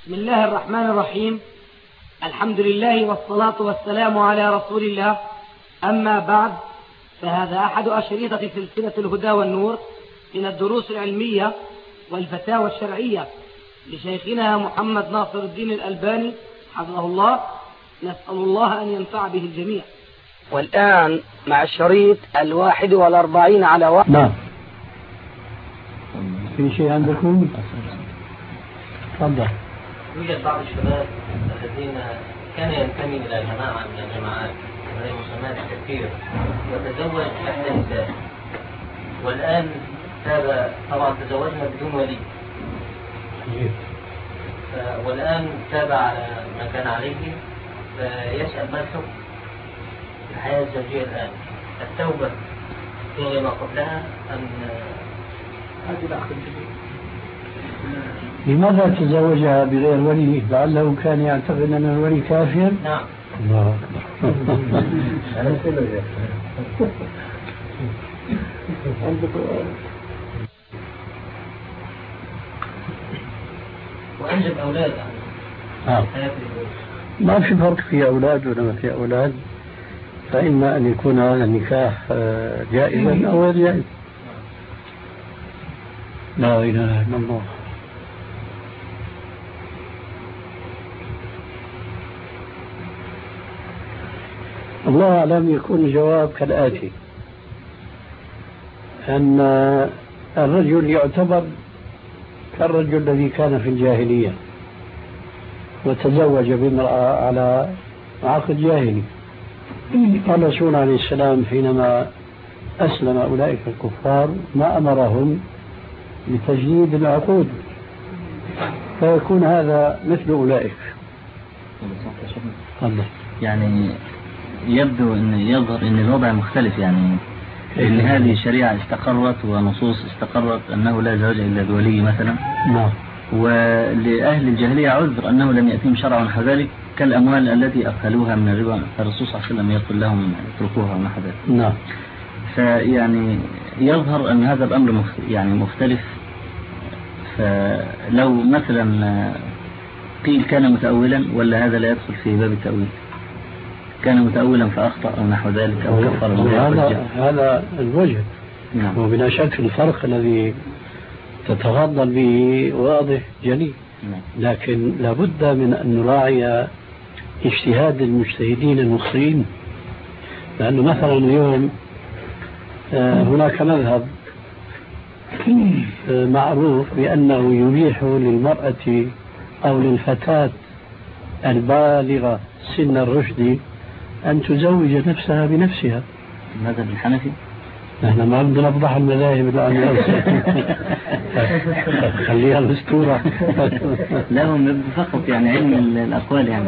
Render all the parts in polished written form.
بسم الله الرحمن الرحيم. الحمد لله والصلاة والسلام على رسول الله. أما بعد، فهذا أحد أشرطة سلسلة الهدى والنور من الدروس العلمية والفتاوى الشرعية لشيخنا محمد ناصر الدين الألباني حفظه الله. نسأل الله أن ينفع به الجميع. والآن مع الشريط 41 على 1. نعم. في شيء عندكم؟ تفضل. يوجد بعض الشباب الذين كان ينتمي إلى جماعة من الجماعات وهي مسمات التكفير وتزوج إحدى النساء، والآن طبعا تزوجنا بدون ولي، والآن تاب على ما كان عليه، فيسأل ما الحكم في الحياة الزوجية الآن؟ التوبة تلغي ما قبلها أم هذه الأخذ؟ لماذا تزوجها بغير ولي؟ لعله كان يعتقد أن الولي كافر؟ نعم. الله وأنجب أولاد ما في فرق في أولاد ولا ما في أولاد، فإما أن يكون هذا النكاح جائزا أو غير جائز. لا إله إلا الله. الله أعلم. يكون الجواب كالآتي: أن الرجل يعتبر كالرجل الذي كان في الجاهلية وتزوج بامرأة على عقد جاهلي. قال الرسول عليه السلام حينما أسلم أولئك الكفار ما أمرهم بتجديد العقود، فيكون هذا مثل أولئك. يعني يبدو أن يظهر أن الوضع مختلف، يعني أن هذه الشريعة استقرت ونصوص استقرت أنه لا زواج إلا بولي مثلا. نعم. ولأهل الجاهلية عذر أنه لم يأتيهم شرع نحو ذلك كالأموال التي أخذوها من الربا، فالرسول صلى الله عليه وسلم يقول لهم اتركوها ونحو ذلك. نعم. فيعني يظهر أن هذا الأمر يعني مختلف. فلو مثلا قيل كان متأولا، ولا هذا لا يدخل في باب التأويل؟ كان متأولا فأخطأ أو نحو ذلك أو كفر. هذا الوجه. نعم. وبلا شك الفرق الذي تتفضل به واضح جلي. نعم. لكن لابد من أن نراعي اجتهاد المجتهدين المصريين، لأنه مثلا اليوم هناك مذهب معروف بأنه يبيح للمرأة أو للفتاة البالغة سن الرشد أن تزوج نفسها بنفسها. المذهب الحنفي؟ نحن ما بدنا نفضح المذاهب الآن. خليها الأسطورة. لا، هم فقط يعني علم الأقوال يعني.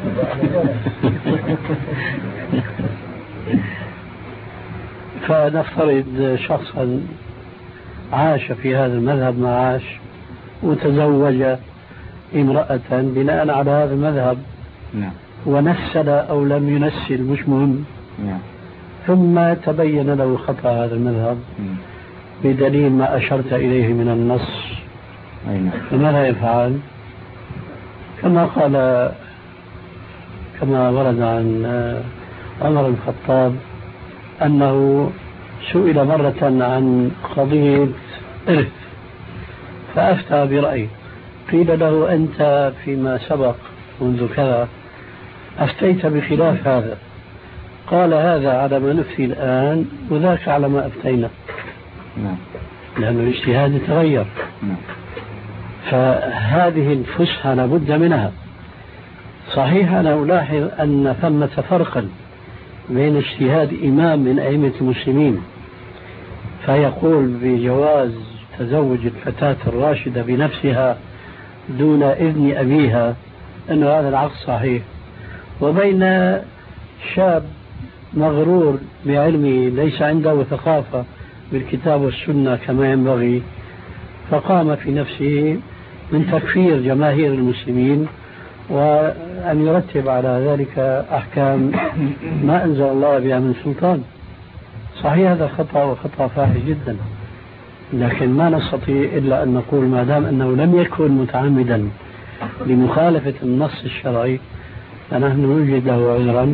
فنفترض شخصا عاش في هذا المذهب ما عاش وتزوج امرأة بناء على هذا المذهب. نعم. ونسل أو لم ينسل مش مهم. نعم. ثم تبين له خطأ هذا المذهب بدليل ما أشرت إليه من النص. نعم. فماذا يفعل؟ كما ورد عن عمر بن الخطاب أنه سئل مرة عن قضية إرث فأفتى برأيه، قيل له أنت فيما سبق منذ كذا أفتيت بخلاف هذا، قال هذا على ما نفتي الآن وذاك على ما أفتينا. نعم. لأن الاجتهاد يتغير. نعم. فهذه الفسحة لابد منها. صحيح أنا ألاحظ أن ثمة فرقا بين اجتهاد إمام من أئمة المسلمين فيقول بجواز تزوج الفتاة الراشدة بنفسها دون إذن أبيها أن هذا العقد صحيح، وبين شاب مغرور بعلمه ليس عنده ثقافة بالكتاب والسنة كما ينبغي، فقام في نفسه من تكفير جماهير المسلمين وأن يرتب على ذلك أحكام ما أنزل الله بها من سلطان. صحيح هذا خطأ وخطأ فاحش جدا، لكن ما نستطيع إلا أن نقول ما دام أنه لم يكن متعمدا لمخالفة النص الشرعي فنحن نوجد له عذرا،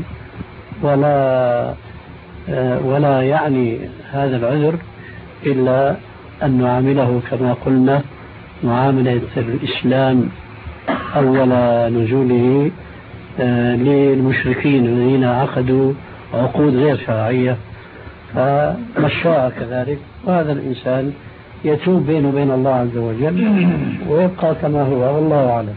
ولا يعني هذا العذر إلا أن نعامله كما قلنا معاملة الإسلام أول نزوله للمشركين الذين عقدوا عقود غير شرعية، فمشاء كذلك. وهذا الإنسان يتوب بينه وبين الله عز وجل ويبقى كما هو، والله أعلم.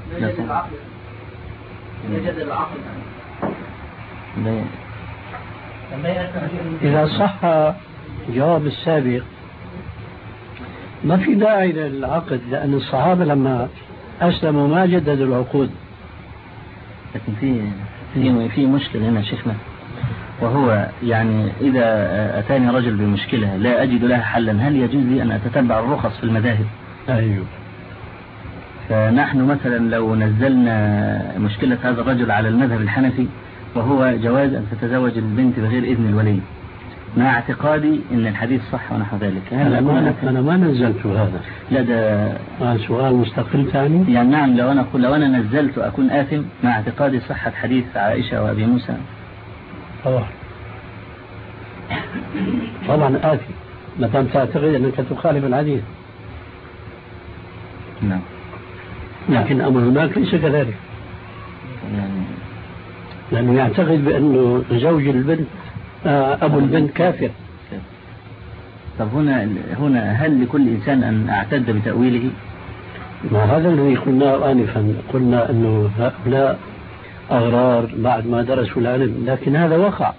إذا صح جواب السابق ما في داعي للعقد، لأن الصحابة لما أسلموا ما جددوا العقود. لكن في مشكلة هنا شيخنا، وهو يعني إذا أتاني رجل بمشكلة لا أجد لها حلا، هل يجوز لي أن أتتبع الرخص في المذاهب؟ أيوه. فنحن مثلا لو نزلنا مشكلة هذا الرجل على المذهب الحنفي وهو جواز أن تتزوج البنت بغير إذن الولي، مع اعتقادي أن الحديث صح ونحو ذلك، أنا ما نزلت هذا. لا، ده سؤال مستقل ثاني. يعني نعم، لو أنا نزلت أكون آثم مع اعتقادي صحة حديث عائشة وأبي موسى. طبعا آثم ما دام تعتقد أنك تخالف الحديث. نعم. لكن أمر هناك ليس كذلك، لأنه يعتقد بأنه زوج البنت أبو البنت كافر. طب هنا هل لكل إنسان أن أعتد بتأويله؟ ما هذا الذي قلناه آنفا، قلنا أنه هؤلاء أغرار بعد ما درسوا العلم، لكن هذا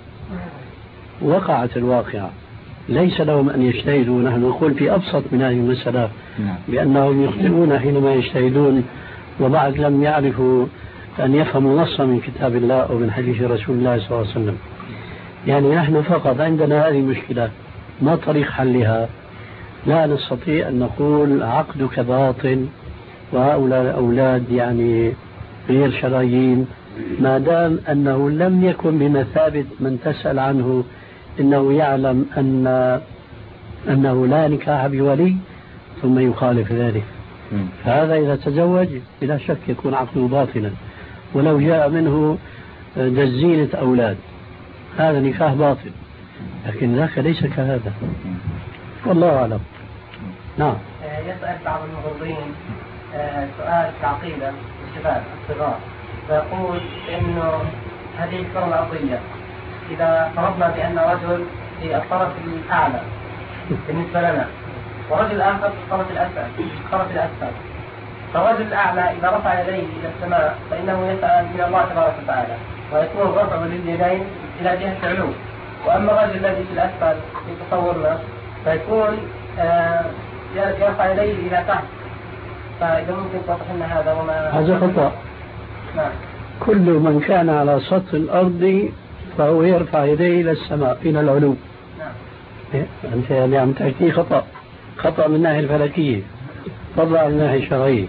وقعت الواقعة، ليس لهم أن يجتهدوا. نحن نقول في أبسط من هذه المسألة بأنهم يخطئون حينما يجتهدون وبعد لم يعرفوا أن يفهموا نصا من كتاب الله أو من حديث رسول الله صلى الله عليه وسلم. يعني نحن فقط عندنا هذه المشكلة، ما طريق حلها؟ لا نستطيع أن نقول عقدك باطل وهؤلاء الأولاد يعني غير شرعيين ما دام أنه لم يكن بمثابة من تسأل عنه إنه يعلم أنه لا نكاح بولي ثم يخالف ذلك. فهذا إذا تزوج بلا شك يكون عقده باطلا، ولو جاء منه دزينة أولاد هذا نكاح باطل، لكن ذاك ليس كهذا، والله أعلم. نعم. يسأل بعض المغرضين سؤال في العقيدة الشباب الصغار، فيقول إنه هذه الكرة الأرضية إذا فرضنا بأن رجل في الطرف الأعلى بالنسبة لنا ورجل آخر في الطرف الأسفل، فالرجل الأعلى إذا رفع يديه إلى السماء فإنه يسأل من الله تبارك وتعالى ويكون الرفع لليدين إلى جهة العلو، وأما الرجل الذي في الأسفل في تصورنا فيكون يرفع يديه إلى تحت. فإذا ممكن توضح لنا هذا هذا خطأ. نعم. كل من كان على سطح الأرض فهو يرفع يديه إلى السماء إلى العلو. نعم. أنت يعني عم تحكي خطأ من الناحية الفلكية، فضل عن الناحية الشرعية.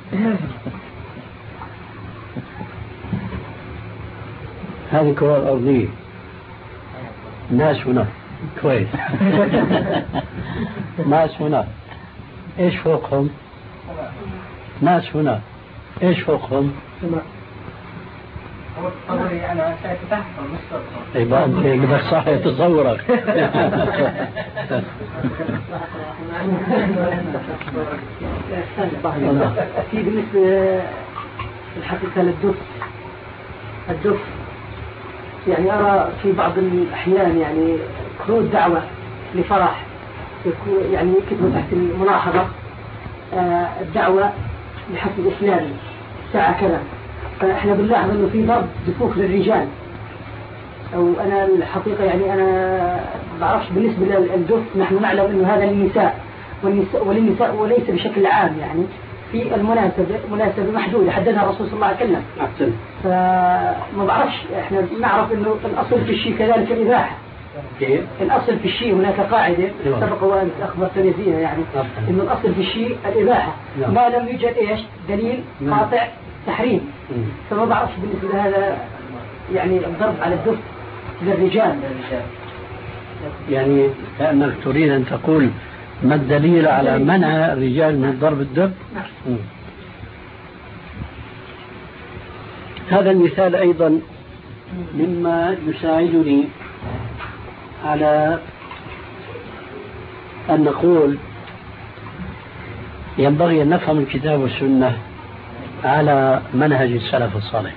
هذه الكرة الأرضية، ناس هنا كويس. ناس هنا إيش فوقهم؟ ناس هنا إيش فوقهم؟ أنا شايف تحت مش يبقى أنت بدك صح تصورك. في بالنسبة الحقيقة الدف يعني أرى في بعض الأحيان يعني كروت دعوة لفرح يعني يكتبوا تحت الملاحظة الدعوة لحفل إسلامي ساعة كذا، فإحنا بنلاحظ إنه في ضرب دفوف للرجال، أو أنا الحقيقة يعني أنا بعرفش بالنسبة للدف نحن نعلم إنه هذا للنساء وللنساء وليس بشكل عام، يعني في مناسبة محدودة حددها الرسول صلى الله عليه وسلم. فما بعرفش إحنا نعرف إنه الأصل في الشيء كذلك الإباحة. الأصل في الشيء هناك قاعدة سبق وأنت أخبرتني فيها يعني إنه الأصل في الشيء الإباحة ما لم يوجد إيش دليل قاطع تحريم. فما بعرفش بالنسبة لهذا يعني الضرب على الدف للرجال. يعني كأنك تريد أن تقول ما الدليل على منع الرجال من ضرب الدف؟ هذا المثال أيضا مما يساعدني على أن نقول ينبغي أن نفهم الكتاب والسنة على منهج السلف الصالح.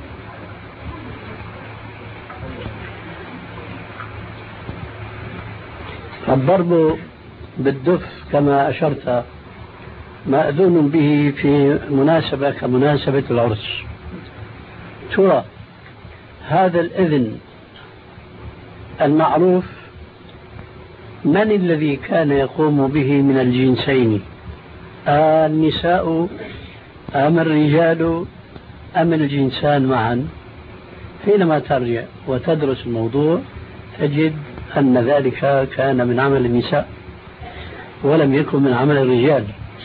الضرب بالدف كما أشرت مأذون به في مناسبة كمناسبة العرس. ترى هذا الإذن المعروف من الذي كان يقوم به من الجنسين؟ النساء أم الرجال أم الجنسان معا؟ حينما ترجع وتدرس الموضوع تجد أن ذلك كان من عمل النساء ولم يكن من عمل الرجال.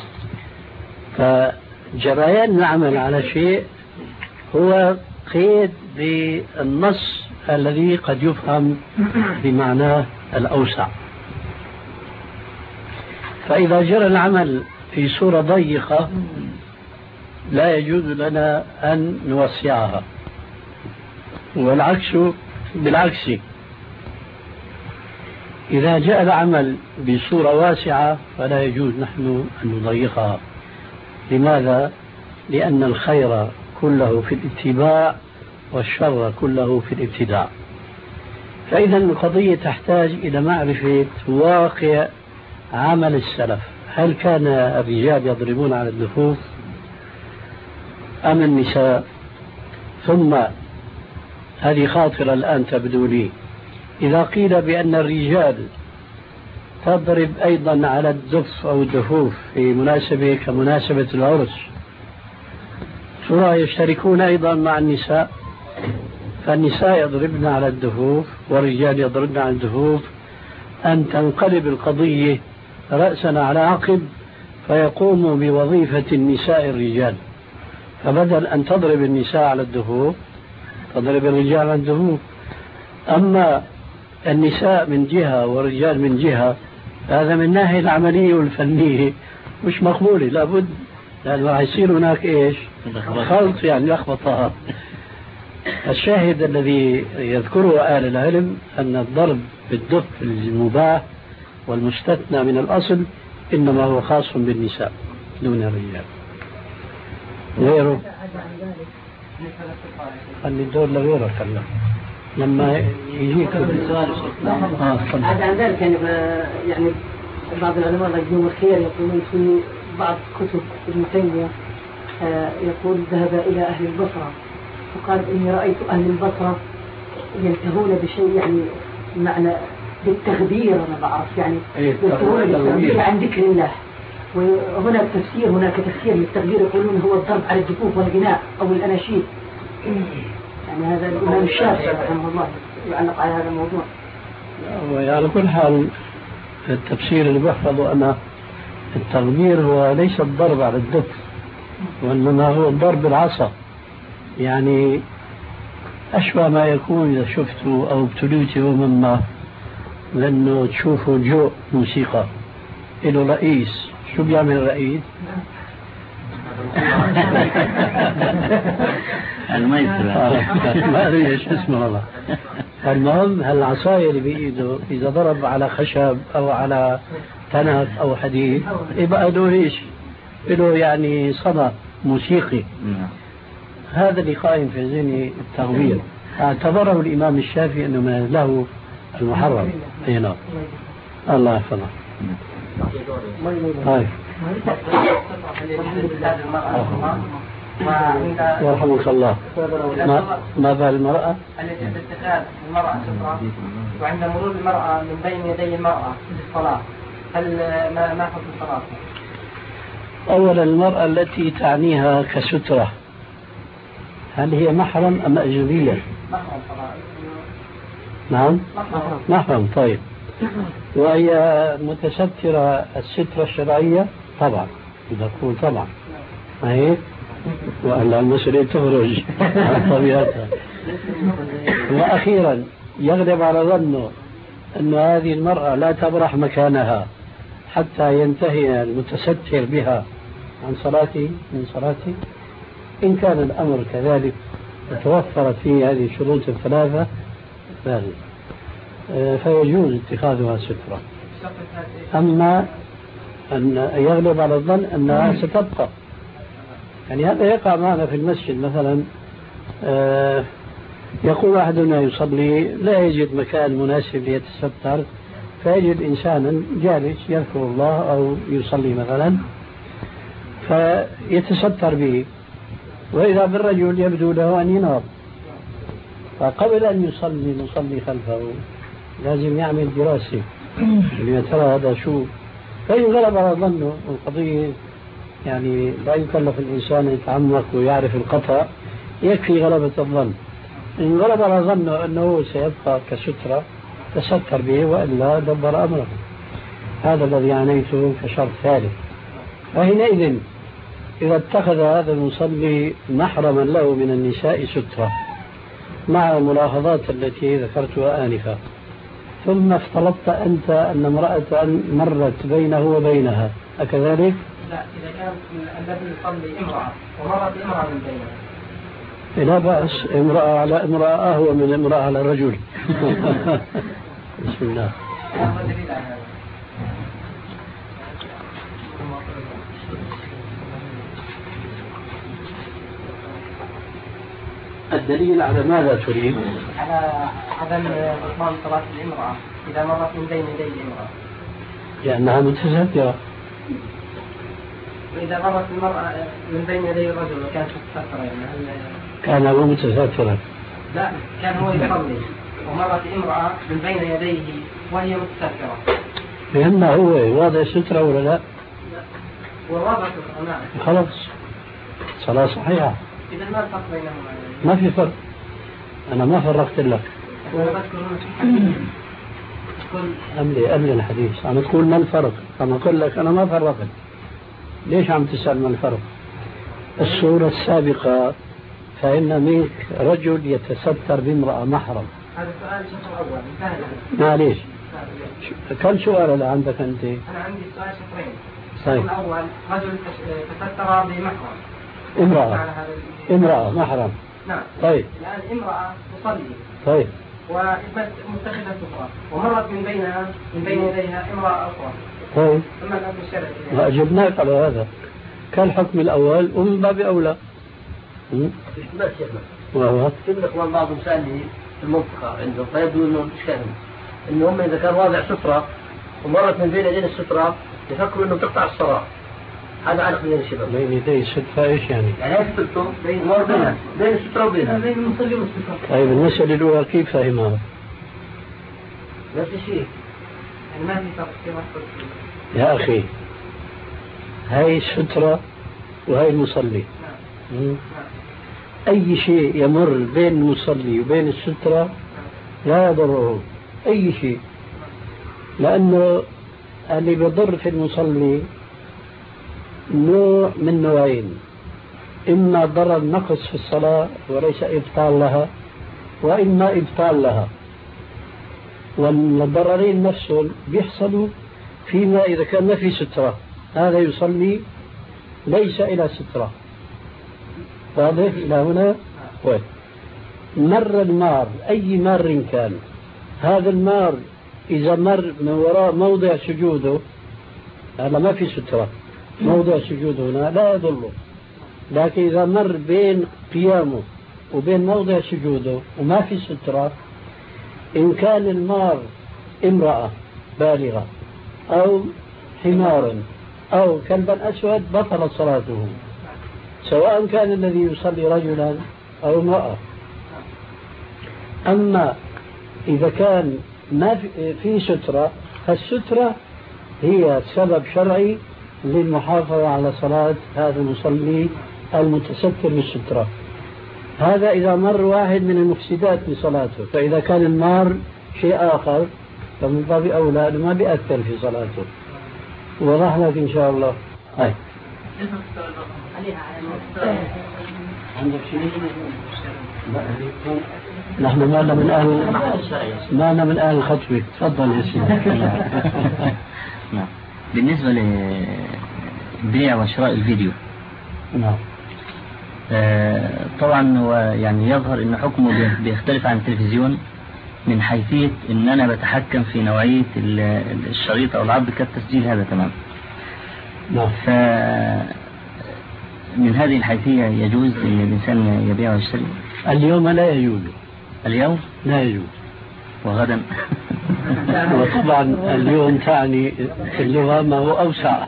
فجريان العمل على شيء هو قيد بالنص الذي قد يفهم بمعناه الأوسع. فإذا جرى العمل في صورة ضيقة لا يجوز لنا أن نوسعها، والعكس بالعكس. إذا جاء العمل بصورة واسعة فلا يجوز نحن أن نضيقها. لماذا؟ لأن الخير كله في الاتباع والشر كله في الابتداع. فإذا القضية تحتاج إلى معرفة واقع عمل السلف. هل كان الرجال يضربون على الدفوف أم النساء؟ ثم هذه خاطرة الآن تبدو لي، إذا قيل بأن الرجال تضرب أيضا على الدف أو الدفوف في مناسبة كمناسبة العرس، ترى يشتركون أيضا مع النساء، فالنساء يضربن على الدفوف والرجال يضربن على الدفوف، أن تنقلب القضية رأسا على عقب فيقوم بوظيفة النساء الرجال. فبدل أن تضرب النساء على الدفوف تضرب الرجال على الدفوف. أما النساء من جهة والرجال من جهة، هذا من الناحية العملية والفنية مش مقبولة، لابد، لأنه راح يصير هناك إيش؟ خلط، يعني لخبطة. الشاهد الذي يذكره أهل العلم أن الضرب بالدف المباح والمستثنى من الأصل إنما هو خاص بالنساء دون الرجال. غيره خلي الدور لغيره كلا لما يجيك السؤال. هذا عن ذلك يعني بعض العلماء رجلهم الخير يقولون في بعض كتب ابن تيمية يقول ذهب إلى أهل البصرة فقال إني رأيت أهل البصرة ينتهون بشيء يعني معنى بالتغبير. أنا بعرف يعني ينتهون بالتغبير عن ذكر الله. وهناك تفسير للتغبير يقولون هو الضرب على الدفوف والغناء أو الأناشيد. يعني هذا الإمام الشافعي رحمه الله يعلق على هذا الموضوع. وعلى كل حال التفسير اللي بحفظه أنا التغبير هو ليس الضرب على الدف، وإنما هو الضرب بالعصا. يعني أشبه ما يكون إذا شفتوا أو ابتليتوا مما لأنه تشوفوا جو موسيقى له رئيس، شو بيعمل الرئيس؟ ما أدري إيش اسمه والله. المهم هالعصاية اللي بإيده إذا ضرب على خشب أو على تنك أو حديد يبقى له إيش؟ له يعني صدى موسيقي. هذا اللي قائم في ذهني التغوير. اعتبره الإمام الشافعي أنه من له المحرم. هنا الله يحفظه. هاي يرحمك الله. ما بال المرأة التي تتخاذ المرأة سترة وعند مرور المرأة من بين يدي المرأة في الصلاة، هل ما حكم الصلاة؟ أولا المرأة التي تعنيها كسترة هل هي محرم أم أجنبية؟ محرم طبعا. نعم محرم. طيب وهي متسترة السترة الشرعية طبعا، إذا تقول طبعا ما هيك، وألا المسؤولية تخرج عن طبيعتها. وأخيرا يغلب على ظنه أن هذه المرأة لا تبرح مكانها حتى ينتهي المتستر بها عن صلاته من صلاته. إن كان الأمر كذلك وتوفرت فيه هذه الشروط الثلاثة فيجوز اتخاذها سترة. أما أن يغلب على الظن أنها ستبقى، يعني هذا يقع معنا في المسجد مثلا. يقول أحدنا يصلي لا يجد مكان مناسب ليتستر، فيجد إنسانا جالس يذكر الله أو يصلي مثلا فيتستر به، وإذا بالرجل يبدو له أن ينام، فقبل أن نصلي خلفه لازم يعمل دراسة ليترى هذا شو. فإن غلب على ظنه القضية يعني لا يكلف الإنسان يتعمق ويعرف الخطأ، يكفي غلبة الظن. إن غلب على ظنه أنه سيبقى كسترة تستر به، وإلا دبر أمره. هذا الذي عنيته كشرط ثالث. فحينئذ إذا اتخذ هذا المصلي محرما له من النساء سترة مع الملاحظات التي ذكرتها آنفا، ثم افترضت أنت أن امرأة مرت بينه وبينها، أكذلك؟ لا، إذا كان الذي يصلي امرأة ومرت امرأة من بينها لا بأس، امرأة على امرأة أهوى من امرأة على رجل. بسم الله. الدليل على ماذا تريد؟ على عدم بطلان صلاة الامرأة إذا مرت من بين يدي الامرأة، لأنها متسترة. وإذا مرت المرأة من بين يدي الرجل وكانت متسترة يعني كان هو متسترا؟ لا، كان هو يصلي ومرت امرأة من بين يديه وهي متسترة. لأنه هو واضع سترة ولا لا؟ ووضع سترة، نعم. خلاص صلاة صحيحة. إذا ما الفرق بينهما؟ ما في فرق، أنا ما فرقت لك. قبل الحديث عم تقول ما الفرق، عم أقول لك أنا ما فرقت. ليش عم تسأل ما الفرق؟ الصورة السابقة فإن منك رجل يتستر بامرأة محرم. هذا السؤال شطر أول انتهى. معليش، كم سؤال عندك أنت؟ أنا عندي سؤال شطرين. طيب. الأول رجل تستر بمحرم. امرأة محرم. نعم. طيب. الآن امرأة تصلي. طيب. ومتخذة سفرة ومرت من بين يديها امرأة أخرى. طيب. ثم الحكم الشرعي. أجبناك على هذا. كالحكم الأول ومن باب أولى. بس يا ابن وهو في الإخوان بعضهم سألني في المنطقة عندهم فيبدو إنه إشكالهم إنه هم إذا كان واضع سترة ومرت من بين يدين السترة يفكروا إنه بتقطع الصلاة. هذا علق بين الشباب. بين يدي السترة إيش يعني؟ يعني هي سترته مر بينها بين السترة وبينها. بين المصلي والسترة. طيب المسألة الأولى كيف فهمها؟ نفس الشيء. يعني ما في فرق كما قلت. يا أخي هاي السترة وهي المصلي. نعم. أي شيء يمر بين المصلي وبين السترة لا يضره أي شيء، لأنه اللي بيضر في المصلي نوع من نوعين: إما ضرر نقص في الصلاة وليس إبطال لها، وإما إبطال لها. والضررين نفسهم بيحصلوا فيما إذا كان ما في سترة، هذا يصلي ليس إلى سترة. واضح إلى هنا؟ طيب. مر المار أي مار كان، هذا المار إذا مر من وراء موضع سجوده، هذا ما في سترة، موضع سجوده هنا لا يضره. لكن إذا مر بين قيامه وبين موضع سجوده وما في سترة، إن كان المار امرأة بالغة أو حمار أو كلبا أسود بطلت صلاته، سواء كان الذي يصلي رجلا أو امرأة. أما إذا كان ما في سترة، فالسترة هي سبب شرعي للمحافظة على صلاة هذا المصلي المتستر بالسترة. هذا إذا مر واحد من المفسدات لصلاته. فإذا كان المار شيء آخر فمن باب أولى ما بيأثر في صلاته. وضح لك إن شاء الله. هاي عندك شيء؟ نحن ما من أهل الخطوة. تفضل يا سيدي. بالنسبة لبيع وشراء الفيديو، نعم، طبعا هو يعني يظهر ان حكمه بيختلف عن التلفزيون من حيثية ان انا بتحكم في نوعية الشريط او العرض كالتسجيل هذا تمام. من هذه الحيثية يجوز ان الانسان يبيع ويشتري؟ اليوم لا يجوز. اليوم لا يجوز. وغدا؟ وطبعا اليوم تعني في اللغة ما هو أوسع.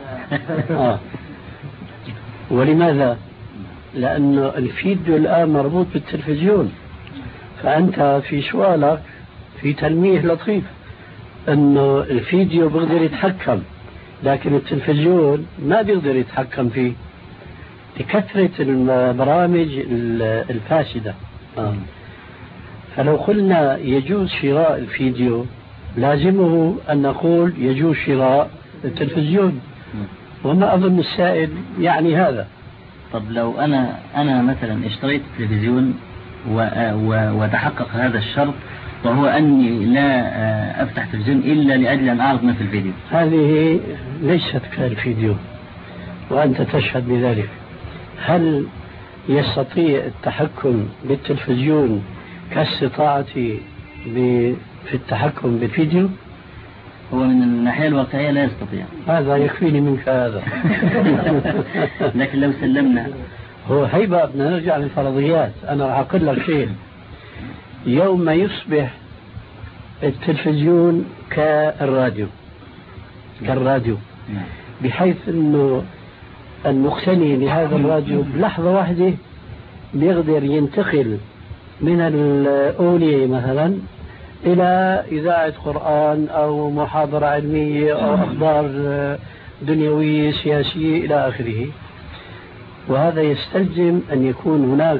ولماذا؟ لأنه الفيديو الآن مربوط بالتلفزيون، فأنت في سؤالك في تلميح لطيف أنه الفيديو بيقدر يتحكم لكن التلفزيون ما بيقدر يتحكم فيه لكثرة البرامج الفاسدة. فلو قلنا يجوز شراء الفيديو لازمه أن نقول يجوز شراء التلفزيون، وما أظن السائل يعني هذا. طب لو أنا مثلا اشتريت التلفزيون وتحقق هذا الشرط وهو أني لا أفتح تلفزيون إلا لأجل أن أعرض ما في الفيديو، هذه ليست كالفيديو وأنت تشهد بذلك. هل يستطيع التحكم بالتلفزيون كاستطاعتي في التحكم بالفيديو؟ هو من الناحية الواقعية لا يستطيع. هذا يكفيني منك هذا. لكن لو سلمنا هو هيبة بدنا نرجع للفرضيات. أنا راح أقول لك شيء، يوم ما يصبح التلفزيون كالراديو بحيث أنه المقتني لهذا الراديو بلحظة واحدة بيقدر ينتقل من الأولية مثلا إلى إذاعة قرآن أو محاضرة علمية أو أخبار دنيوية سياسية إلى آخره. وهذا يستلزم أن يكون هناك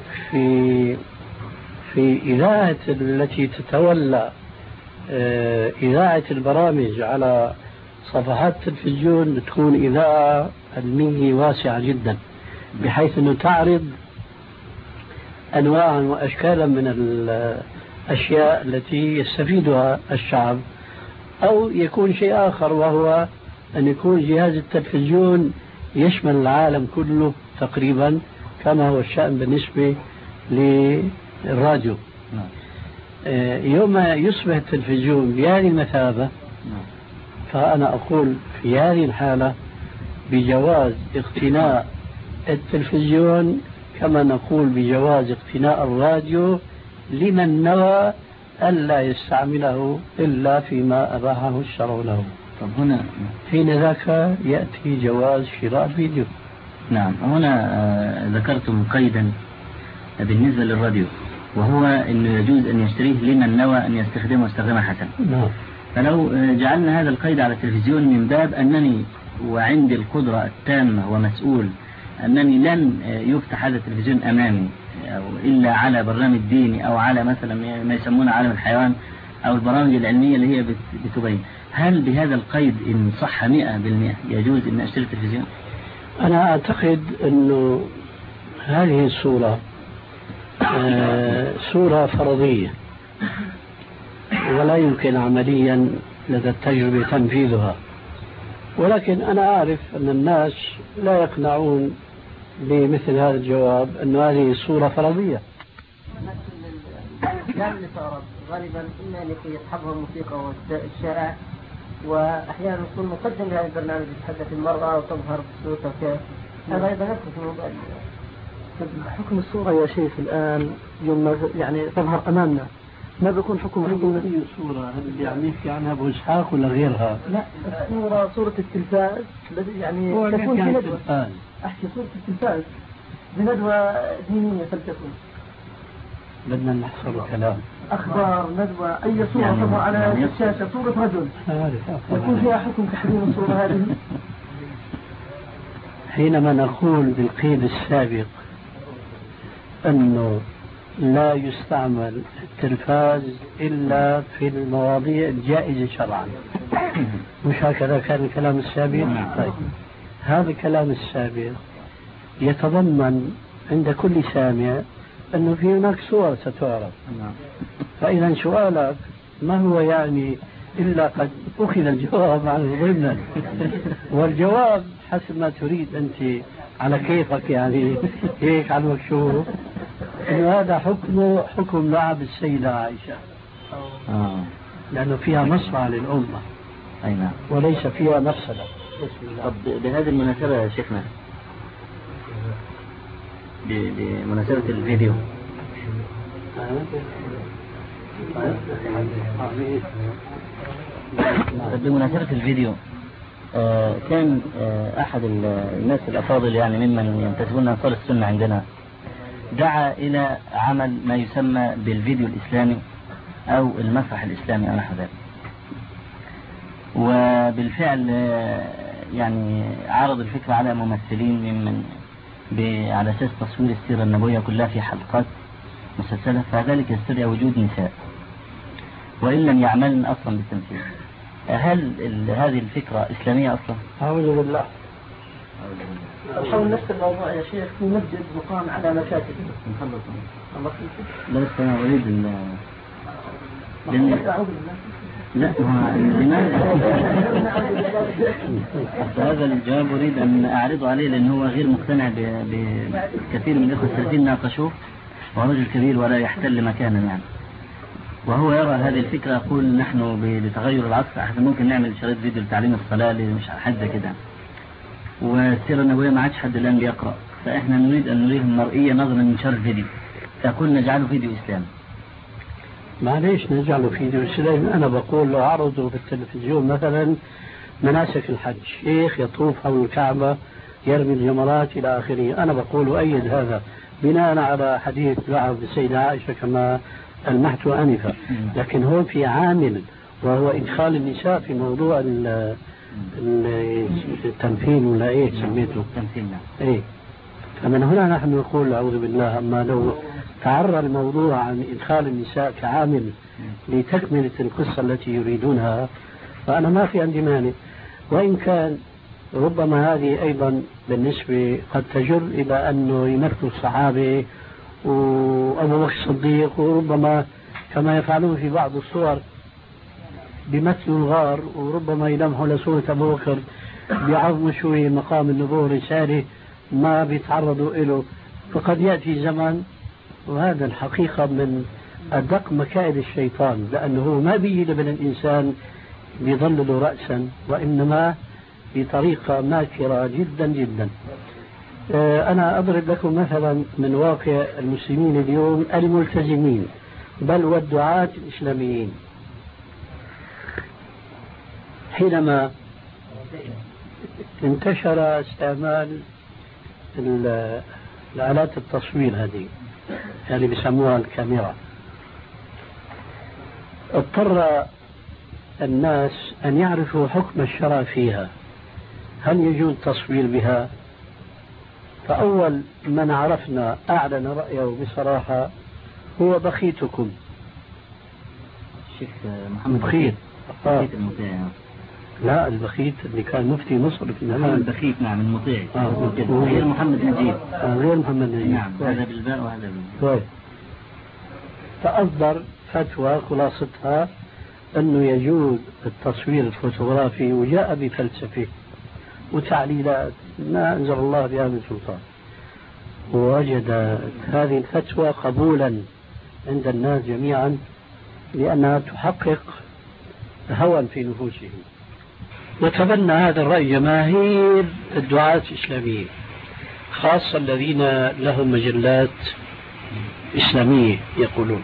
في إذاعة التي تتولى إذاعة البرامج على صفحات التلفزيون تكون إذاعة علمية واسعة جدا بحيث أنه تعرض أنواعا وأشكالا من الأشياء التي يستفيدها الشعب. أو يكون شيء آخر وهو أن يكون جهاز التلفزيون يشمل العالم كله تقريبا كما هو الشأن بالنسبة للراديو. يوم يصبح التلفزيون بهذه المثابة فأنا أقول في هذه الحالة بجواز اقتناء التلفزيون كما نقول بجواز اقتناء الراديو لمن نوى ألا يستعمله إلا فيما أباحه الشرع له. طب هنا حين ذاك يأتي جواز شراء الفيديو. نعم، هنا ذكرتم قيدا بالنسبة للراديو وهو أنه يجوز أن يشتريه لمن نوى أن يستخدمه استخداما حسنا. نعم. فلو جعلنا هذا القيد على التلفزيون من باب أنني وعندي القدرة التامة ومسؤول أنني لن يفتح هذا التلفزيون أمامي أو إلا على برنامج ديني أو على مثلا ما يسمونه عالم الحيوان أو البرامج العلمية اللي هي بتبين، هل بهذا القيد إن صح 100% يجوز أن أشتري التلفزيون؟ أنا أعتقد أنه هذه الصورة صورة فرضية ولا يمكن عمليا لدى التجربة تنفيذها، ولكن أنا أعرف أن الناس لا يقنعون بمثل هذا الجواب أن هذه صورة فرضية. الأفلام اللي صارت غالبا إما لكي يصحبها الموسيقى والشائع، وأحيانا يكون مقدم لهذا البرنامج يتحدث المرأة وتظهر بصورتها كيف. هذا أيضا يدخل في موضوع حكم الصورة يا شيخ الآن يوم يعني تظهر أمامنا ما بيكون حكم أي صورة اللي يعني يحكي عنها أبو إسحاق ولا غيرها؟ لا، صورة التلفاز يعني تكون في ندوة. أحكي صورة التلفاز بندوة دينية فلتكن. بدنا نحصر كلام. أخبار ندوة أي صورة يعني تظهر على الشاشة صورة رجل يكون فيها حكم تحريم الصورة هذه. حينما نقول بالقيد السابق أنه لا يستعمل التلفاز إلا في المواضيع الجائزة شرعا، مش هكذا كان الكلام السابق؟ طيب هذا الكلام السابق يتضمن عند كل سامع أنه في هناك صور ستعرض. فإذا سؤالك ما هو يعني إلا قد أخذ الجواب عن ضمنا، والجواب حسب ما تريد أنت على كيفك يعني هيك على المكشوف إنه هذا حكم لعب السيدة عائشة لأنه فيها مصلحة للأمة. أي نعم. وليس فيها مفسدة. طب بهذه المناسبة يا شيخنا، بمناسبة الفيديو، بمناسبة الفيديو كان أحد الناس الأفاضل يعني ممن ينتسبون أنصار السنة عندنا دعا إلى عمل ما يسمى بالفيديو الإسلامي أو المسرح الإسلامي أو نحو ذلك، وبالفعل يعني عرض الفكرة على ممثلين ممن على أساس تصوير السيرة النبوية كلها في حلقات مسلسلة، فذلك يستدعي وجود نساء وإن لم يعملن أصلا بالتمثيل. هل هذه الفكرة إسلامية أصلا؟ أعوذ بالله. حول نفس الموضوع يا شيخ في مسجد مقام على مكاتب. لا بس أنا أريد لا لماذا؟ هذا الجواب أريد أن أعرضه عليه لأنه هو غير مقتنع بكثير من الإخوة السلفيين ناقشوه، وهو رجل كبير ولا يحتل مكانا يعني، وهو يرى هذه الفكرة. يقول نحن بتغير العصر احنا ممكن نعمل شريط فيديو لتعليم الصلاة مش حد كده، والسيرة النبوية ما عادش حد الآن بيقرأ، فإحنا نريد أن نريه المرئية نظرا من شر الفيديو، فكل نجعله فيديو إسلامي. معليش نجعله فيديو إسلامي. أنا بقول لو عرضوا في التلفزيون مثلا مناسك الحج، شيخ يطوف حول الكعبة يرمي الجمرات إلى آخره، أنا بقول أيد هذا بناء على حديث لعب السيدة عائشة كما المحت آنفا، لكن هو في عامل وهو إدخال النساء في موضوع التمثيل ولا إيه سميته التمثيل. إيه، فمن هنا نحن نقول أعوذ بالله. أما لو تعرى الموضوع عن إدخال النساء كعامل لتكملة القصة التي يريدونها فأنا ما في عندي مانع، وإن كان ربما هذه أيضا بالنسبة قد تجر إلى أنه يمثلوا الصحابة وأبو بكر الصديق، وربما كما يفعلون في بعض الصور بمثل الغار، وربما يلمحوا لصورة أبو بكر بيعظموا شوي مقام النبوة رسالة ما بيتعرضوا له، فقد يأتي زمن وهذا الحقيقة من أدق مكائد الشيطان، لأنه ما بيجي لبن الإنسان بيضلل رأسا، وإنما بطريقة ماكرة جدا جدا. أنا أضرب لكم مثلا من واقع المسلمين اليوم الملتزمين بل والدعاة الإسلاميين. حينما انتشر استعمال الآلات التصوير هذه يعني بيسموها الكاميرا، اضطر الناس أن يعرفوا حكم الشرع فيها، هل يجوز التصوير بها؟ فأول من عرفنا أعلن رأيه بصراحة هو بخيتكم الشيخ محمد بخيت. المطيع. لا البخيت اللي كان مفتي مصر في زمان. البخيت نعم المطيع. غير محمد نجيب. غير محمد نجيب. نعم هذا بالباء وهذا بالباء. فأصدر فتوى خلاصتها أنه يجوز التصوير الفوتوغرافي، وجاء بفلسفة وتعليلات ما أنزل الله بها من سلطان، ووجد هذه الفتوى قبولا عند الناس جميعا لأنها تحقق هوى في نفوسهم. وتبنى هذا الرأي جماهير الدعاة الإسلاميين، خاصة الذين لهم مجلات إسلامية. يقولون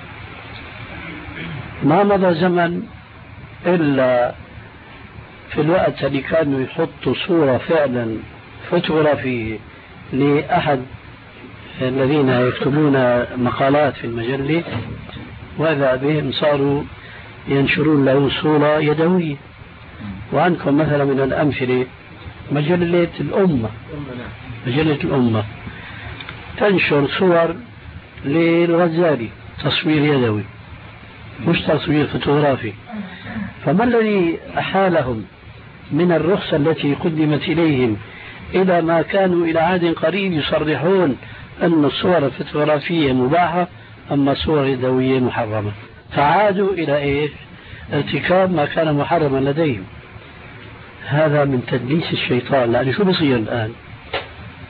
ما مضى زمن إلا في الوقت اللي كانوا يحطوا صورة فعلا فوتوغرافية لأحد الذين يكتبون مقالات في المجلة، وإذا بهم صاروا ينشرون له صورة يدوية. وعندكم مثلا من الأمثلة مجلة الأمة، مجلة الأمة تنشر صور للغزالي تصوير يدوي مش تصوير فوتوغرافي. فما الذي أحالهم من الرخصة التي قدمت إليهم إلى ما كانوا إلى عهد قريب يصرحون أن الصور الفوتوغرافية مباحة أما الصور اليدوية محرمة؟ فعادوا إلى إيه؟ ارتكاب ما كان محرما لديهم. هذا من تدليس الشيطان. لأن شو بصير الآن؟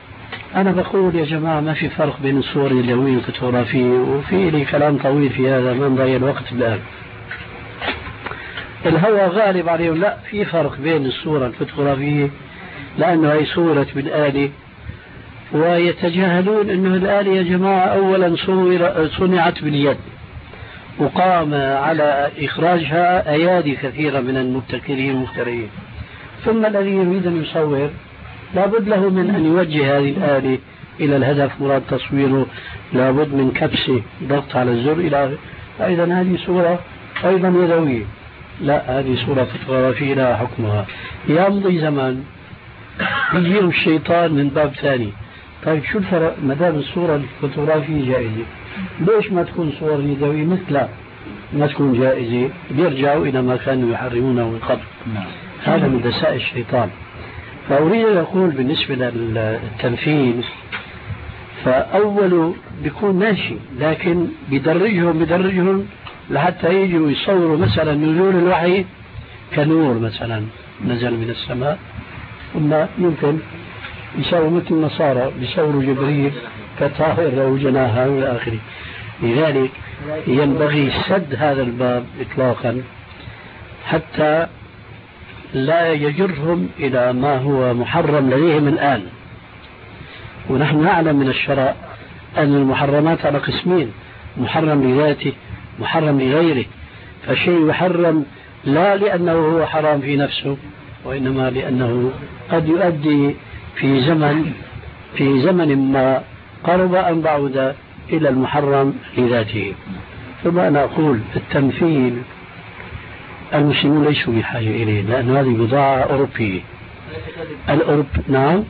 أنا بقول يا جماعة ما في فرق بين الصور اليومية والفوتوغرافية، وفي لي كلام طويل في هذا ما نضيع الوقت الآن. الهوى غالب عليهم. لا، في فرق بين الصورة الفوتوغرافية لأنه هي صورة بالآلة، ويتجاهلون أنه الآلة يا جماعة أولا صنعت باليد، وقام على إخراجها أيادي كثيرة من المبتكرين المخترعين. ثم الذي يريد أن يصور لابد له من أن يوجه هذه الآلة إلى الهدف مراد تصويره، لابد من كبسه، ضغط على الزر إلى آخره. فإذا هذه صورة أيضا يدوية. لا، هذه صورة فوتوغرافية لها حكمها. يمضي زمان يجيهم الشيطان من باب ثاني. طيب شو الفرق ما دام الصورة الفوتوغرافية جائزة، ليش ما تكون صور يدوية مثلها ما تكون جائزة؟ بيرجعوا إلى ما كانوا يحرمونه من قبل. هذا من دساء الشيطان. فأريد أن أقول بالنسبة للتمثيل، فأوله بيكون ماشي، لكن بدرجهم لحتى يجوا يصوروا مثلا نزول الوحي كنور مثلا نزل من السماء، ثم يمكن يسووا مثل النصارى بيصوروا جبريل كطائر أو جناها إلى آخره. لذلك ينبغي سد هذا الباب إطلاقا حتى لا يجرهم إلى ما هو محرم لديهم الآن. ونحن نعلم من الشرع أن المحرمات على قسمين: محرم لذاته، محرم لغيره. فالشيء يحرم لا لأنه هو حرام في نفسه، وإنما لأنه قد يؤدي في زمن ما قرب أن بعد إلى المحرم لذاته. ثم أنا أقول التمثيل المسلمون ليسوا بحاجة إليه، لأن هذه بضاعة أوروبية. نعم،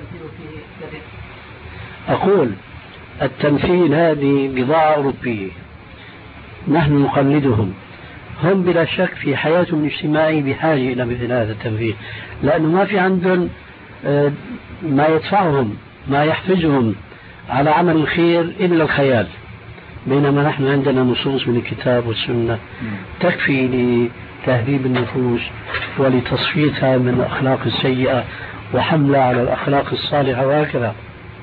أقول التمثيل هذه بضاعة أوروبية، نحن نقلدهم. هم بلا شك في حياتهم الاجتماعية بحاجة إلى مثل هذا التمثيل، لأنه ما في عندهم ما يدفعهم، ما يحفزهم على عمل الخير إلا الخيال، بينما نحن عندنا نصوص من الكتاب والسنة تكفي لتهذيب النفوس ولتصفيتها من الأخلاق السيئة وحملها على الأخلاق الصالحة وهكذا.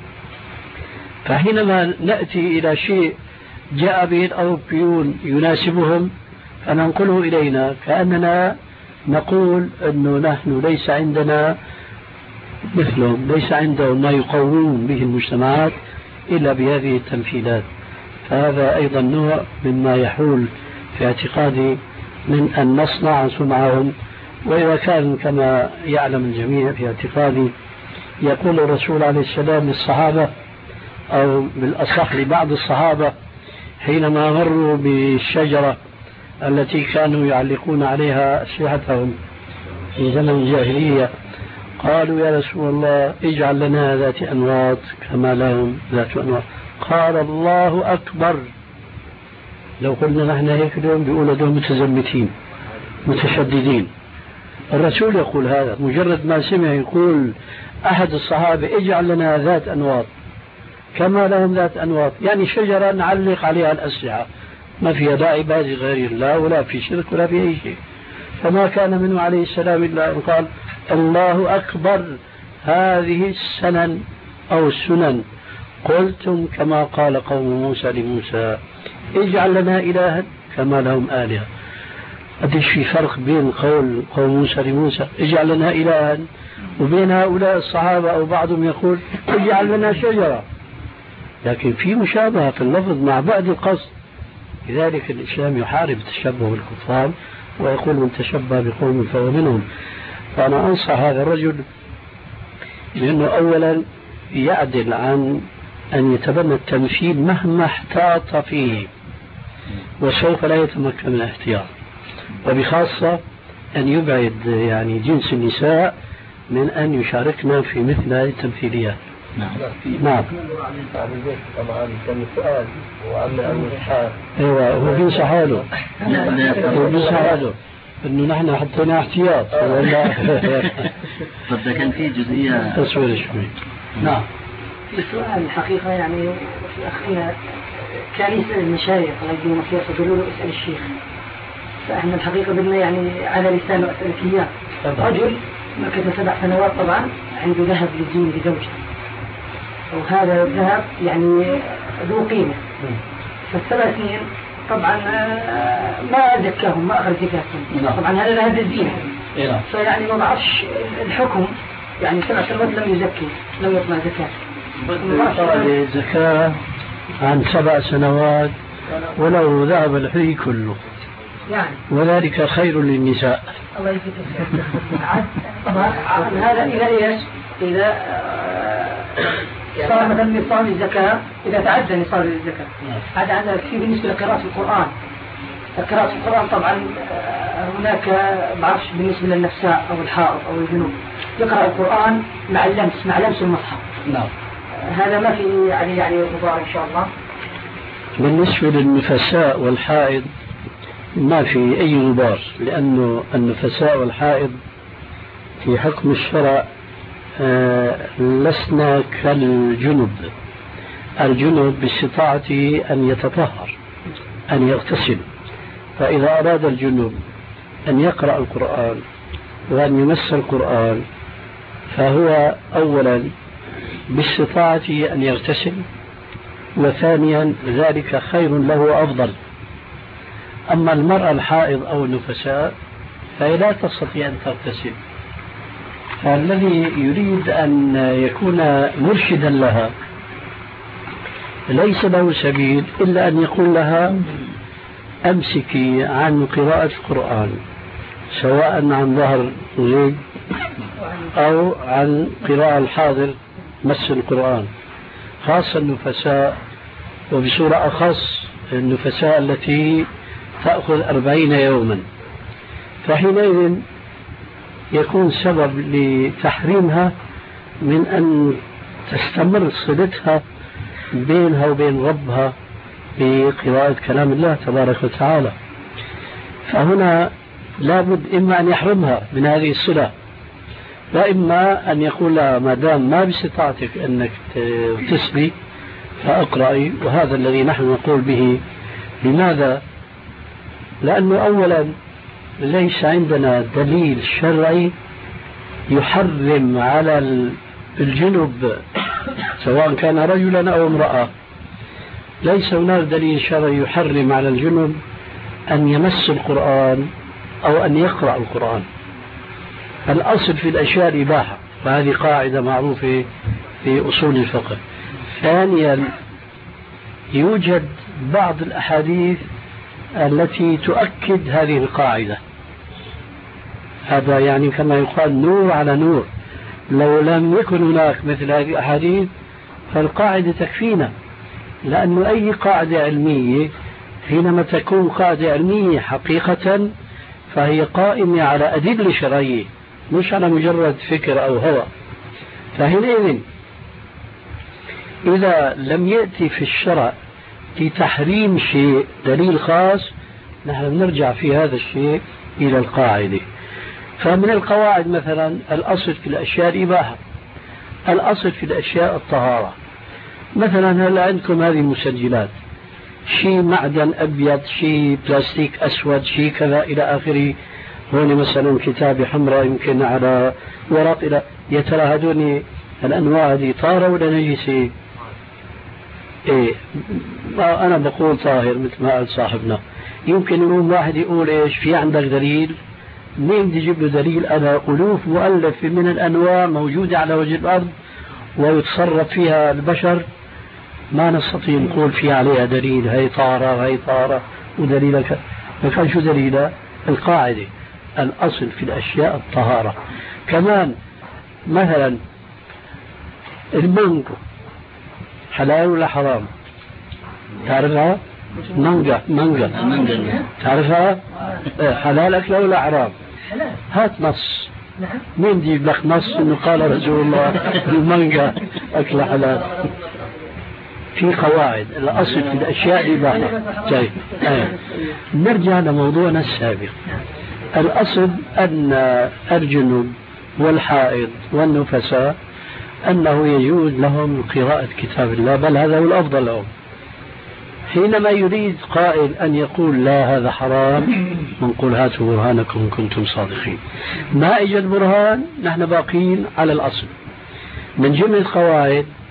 فحينما نأتي إلى شيء جاء به الأوروبيون يناسبهم فننقله إلينا، كأننا نقول أنه نحن ليس عندنا مثلهم، ليس عندهم ما يقومون به المجتمعات إلا بهذه التمثيلات. فهذا أيضا نوع مما يحول في اعتقادي من أن نصنع سمعهم. وإذا كان كما يعلم الجميع في اعتقادي يقول الرسول عليه السلام للصحابة، أو بالأصح لبعض الصحابة حينما مروا بالشجرة التي كانوا يعلقون عليها أسلحتهم في زمن الجاهلية، قالوا يا رسول الله اجعل لنا ذات أنواط كما لهم ذات أنواط. قال الله أكبر. لو قلنا نحن هيك اليوم بيقولوا دول متزمتين متشددين. الرسول يقول هذا، مجرد ما سمع يقول أحد الصحابة اجعل لنا ذات أنواط كما لهم ذات أنواط، يعني شجرة نعلق عليها الأسلحة ما فيها لا عبادة غير الله ولا في شرك ولا في أي شيء. فما كان منه عليه السلام إلا أن قال الله أكبر، هذه السنن أو السنن قلتم كما قال قوم موسى لموسى اجعل لنا إلها كما لهم آلهة. قديش في فرق بين قول قوم موسى لموسى اجعل لنا إلها وبين هؤلاء الصحابة أو بعضهم يقول اجعل لنا شجرة، لكن في مشابهة في اللفظ مع بعد القصد. لذلك الإسلام يحارب التشبه بالكفار ويقول من تشبه بقوم فهو منهم. فأنا أنصح هذا الرجل لأنه أولا يعدل عن أن يتبنى التمثيل مهما احتاط فيه، وسوف لا يتمكن من الاحتياط، وبخاصة أن يبعد يعني جنس النساء من أن يشاركنا في مثل هذه التمثيليات. نعم. طبعا كان سؤال وعمل الحال. ايوه هو بينصح حاله. هو بينصح حاله انه نحن حطينا احتياط ولا. طب ده كان في جزئية تصوير شوي. نعم. في سؤال الحقيقة يعني في أخينا كان يسأل المشايخ الله يديهم خير فقالوا له اسأل الشيخ، فإحنا الحقيقة بدنا يعني على لسانه أسألك إياه. رجل مكث 7 سنوات طبعا عنده ذهب للزين لزوجته، وهذا الذهب يعني ذو قيمة. فالسبع سنين طبعا ما زكاهم، ما أخذ زكاتهم. طبعا هذا ذهب الزينة. فيعني ما بعرفش الحكم، يعني 7 سنوات لم يزكي، لم يطلع زكاة. زكاة عن 7 سنوات ولو ذهب الحي كله يعني، وذلك خير للنساء. الله يجزيك الخير. طبعا هذا إذا إيش؟ إذا صار مثلا نصاب الزكاة، إذا تعدى نصاب الزكاة. هذا عندنا في بالنسبة لقراءة القرآن. قراءة القرآن طبعا هناك بعرفش بالنسبة للنساء أو الحائض أو الجنوب يقرأ القرآن مع اللمس، مع لمس المصحف. نعم. هذا ما في يعني مضار إن شاء الله. بالنسبة للنفساء والحائض ما في أي غبار، لأنه النفساء والحائض في حكم الشرع لسنا كالجنب. الجنب باستطاعته أن يتطهر، أن يغتسل. فإذا أراد الجنب أن يقرأ القرآن وأن يمس القرآن فهو أولا باستطاعته أن يغتسل، وثانيا ذلك خير له وأفضل. أما المرأة الحائض أو النفساء فهي لا تستطيع أن تغتسل، فالذي يريد أن يكون مرشدا لها ليس له سبيل إلا أن يقول لها أمسكي عن قراءة القرآن، سواء عن ظهر غيب أو عن قراءة الحاضر مس القرآن، خاصة النفساء، وبصورة أخص النفساء التي تأخذ 40 يوما. فحينئذ يكون سبب لتحريمها من أن تستمر صلتها بينها وبين ربها بقراءة كلام الله تبارك وتعالى. فهنا لابد إما أن يحرمها من هذه الصلة، وإما أن يقول لها ما دام ما باستطاعتك أنك تسبي فأقرأي. وهذا الذي نحن نقول به. لماذا؟ لأنه أولا ليس عندنا دليل شرعي يحرم على الجنب سواء كان رجلا أو امرأة، ليس هناك دليل شرعي يحرم على الجنب أن يمس القرآن أو أن يقرأ القرآن. الأصل في الأشياء الإباحة، وهذه قاعدة معروفة في أصول الفقه. ثانيا يوجد بعض الأحاديث التي تؤكد هذه القاعدة. هذا يعني كما يقال نور على نور. لو لم يكن هناك مثل هذه الأحاديث فالقاعدة تكفينا، لأن أي قاعدة علمية حينما تكون قاعدة علمية حقيقة فهي قائمة على أدلة شرعية مش على مجرد فكر أو هوى. فحينئذ إذا لم يأتي في الشرع في تحريم شيء دليل خاص، نحن نرجع في هذا الشيء إلى القاعدة. فمن القواعد مثلا الأصل في الأشياء الإباحة، الأصل في الأشياء الطهارة. مثلا هل عندكم هذه المسجلات، شيء معدن أبيض، شيء بلاستيك أسود، شيء كذا إلى آخره. هون مثلا كتابة حمراء يمكن على ورق إلى، يا ترى هذول الأنواع هذه طاهرة ولا نجسة؟ إيه أنا بقول طاهر مثل ما قال صاحبنا. يمكن يقوم واحد يقول إيش في عندك دليل؟ مين بدي يجيب له دليل؟ أنا ألوف مؤلفة من الأنواع موجودة على وجه الأرض ويتصرف فيها البشر، ما نستطيع نقول في عليها دليل هي طارة هي طارة ودليلك. فكان شو دليلها؟ القاعدة الأصل في الأشياء الطهارة. كمان مثلا المانجو حلال ولا حرام؟ تعرفها؟ مانجا تعرفها؟ حلال أكلها ولا حرام؟ هات نص. مين يجيب لك نص انه قال رسول الله المانجا أكل حلال؟ في قواعد الأصل في الأشياء الإباحة. طيب نرجع لموضوعنا السابق. الأصل أن الجنوب والحائض والنفساء أنه يجوز لهم قراءة كتاب الله، بل هذا هو الأفضل لهم. حينما يريد قائل أن يقول لا هذا حرام، نقول هاتوا برهانكم إن كنتم صادقين. ما إجا البرهان نحن باقين على الأصل. من جملة القواعد